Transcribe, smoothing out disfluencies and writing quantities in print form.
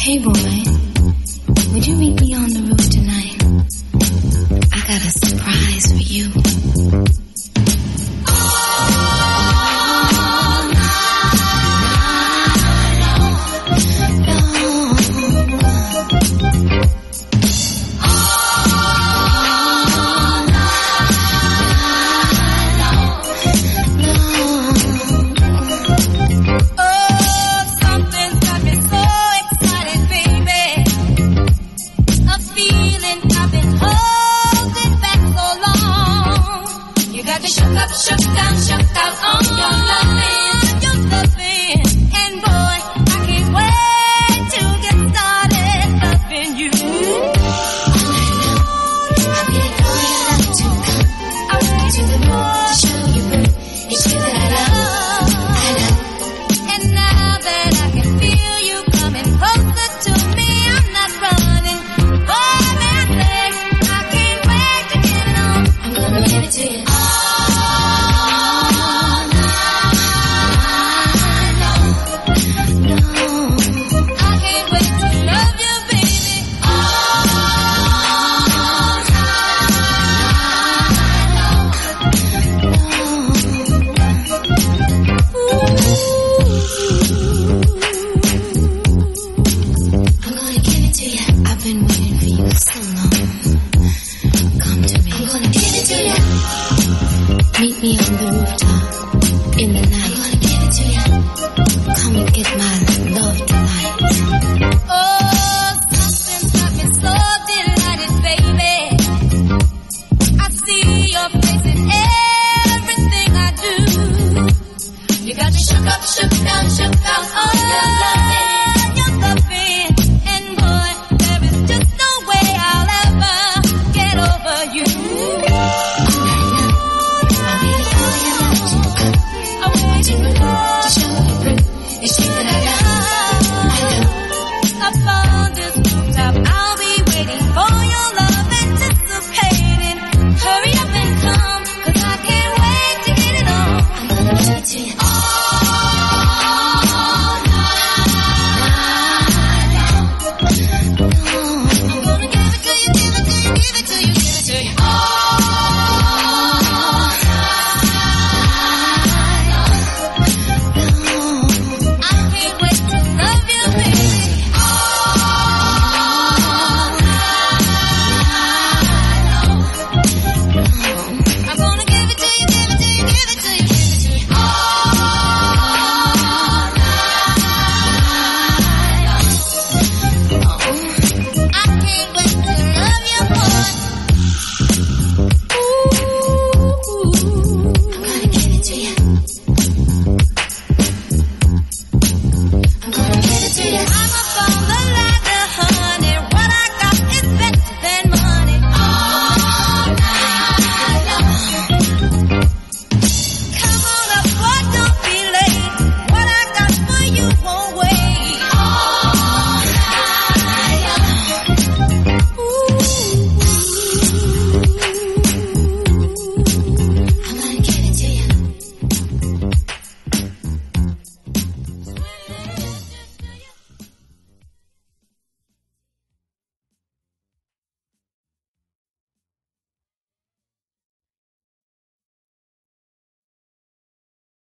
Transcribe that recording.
Hey boy, would you meet me on the roof tonight? I got a surprise for you. Shook down on your loving, and boy, I can't wait to get started loving you. I'm getting all your love to come. I want to the moon to show you, boo. It's you that I love. And now that I can feel you coming closer to me, I'm not running. Oh man, I can't wait to get it on. I'm gonna give it to you. Meet me on the rooftop in the night. I'm gonna give it to you. Come and get my love tonight. Oh, something's got me so delighted, baby. I see your face in everything I do. You got me shook down on your loving, and boy, there is just no way I'll ever get over you. To